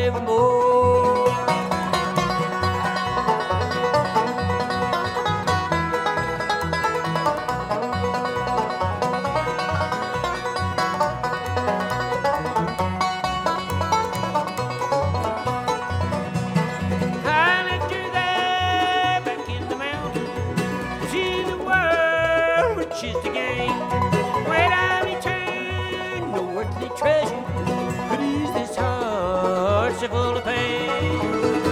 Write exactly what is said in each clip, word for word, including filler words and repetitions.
forevermore. I left her there back in the mountains to see the world, which is the game. When I return, no earthly treasure could ease this heart so full of pain.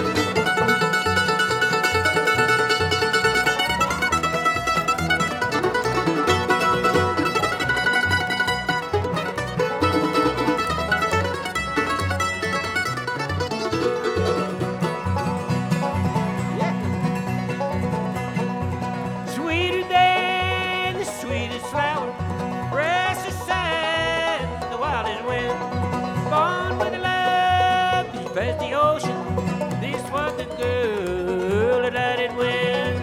Sweeter than the sweetest flower, restless as the wildest wind, born with a love deep as the ocean. This was the girl that I did win.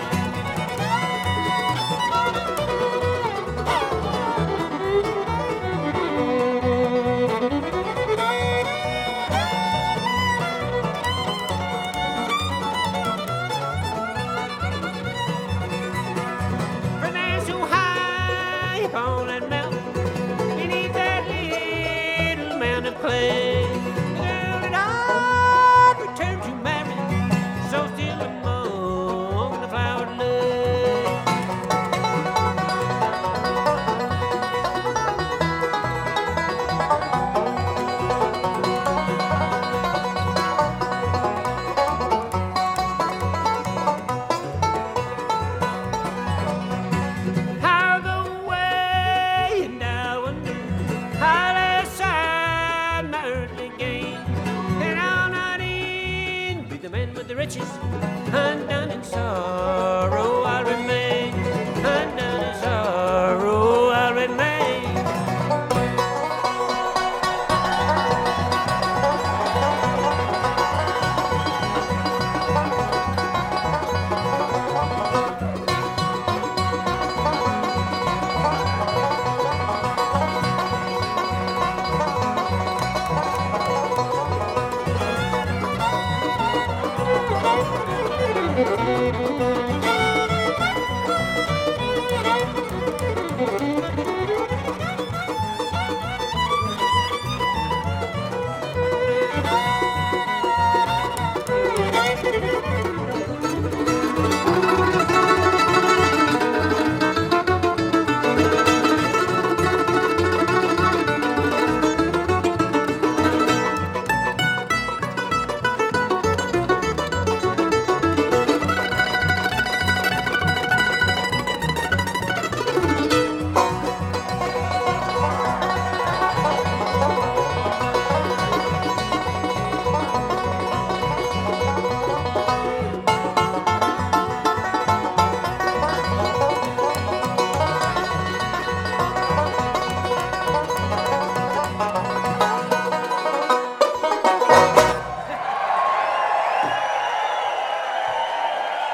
From there so high upon that mountain, beneath that little mound of clay, the girl that I'd returned to marry, so still among the flowered lake. I'll go away and I wonder, I'll lay aside my earthly gain, and I'll not envy the man with the riches. Undone in sorrow I'll remain, undone in sorrow I'll remain. Thank you.